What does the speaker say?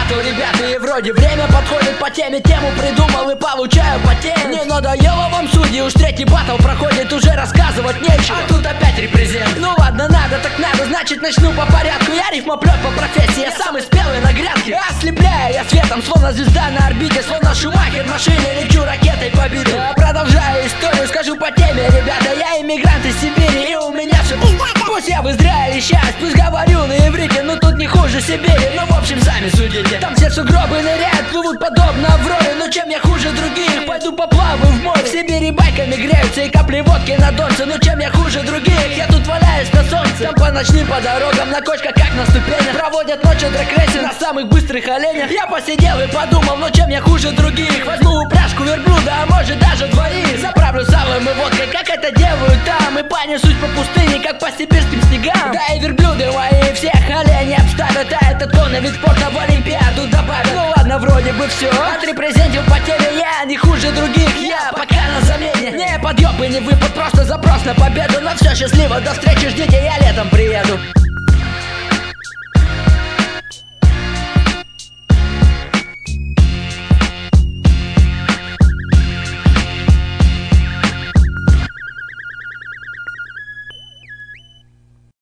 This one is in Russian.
батл, ребята, и вроде время подходит по теме. Тему придумал и получаю потень. Не надоело вам, судьи, уж третий батл проходит, уже рассказывать нечего. А тут опять репрезент. Ну ладно, надо так надо, значит начну по порядку. Я рифмоплет по профессии, я самый спелый на грядке. Ослепляю я светом, словно звезда на орбите, словно Шумахер в машине, лечу ракетой по биту. Я продолжаю историю, скажу по теме, ребята. Я иммигрант из Сибири, и у меня все пусть я в Израиле счастье, пусть говорю на иврите, но тут не хуже Сибири. Ну в общем сами судите. Там все сугробы ныряют, плывут подобно Авроре. Но чем я хуже других? Пойду поплаваю в море. В Сибири байками греются и капли водки на донце. Ну чем я хуже других? Я тут валяюсь на солнце. Там по ночным по дорогам, на кочках как на ступенях. Проводят ночью драг-рейсы на самых быстрых оленях. Я посидел и подумал, ну чем я хуже других? Возьму упряжку верблюда, а может даже двоих. Заправлю салом и водкой, как это делают там. И понесусь по пустыне, как по сибирским снегам. Да и верблюды мои всех оленей обставят. А этот конный вид спорта в Олимпиаду добавят. Ну ладно, вроде бы все. Отрепрезентил по теме я, не хуже других. Я пока на замене. Не подъеб и не выпад, просто запрос на победу. Но все, счастливо, до встречи, ждите, я летом приеду.